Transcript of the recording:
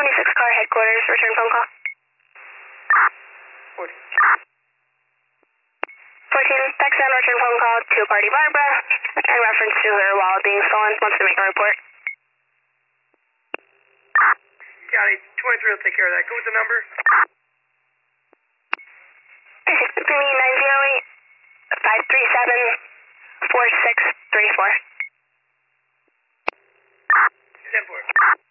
76 car headquarters, return phone call. 40. 14, Texan, return phone call to Party Barbara in reference to her wallet being stolen. Wants to make a report. County 23 will take care of that. Go with the number. Give me 908-537-4634. 10-4.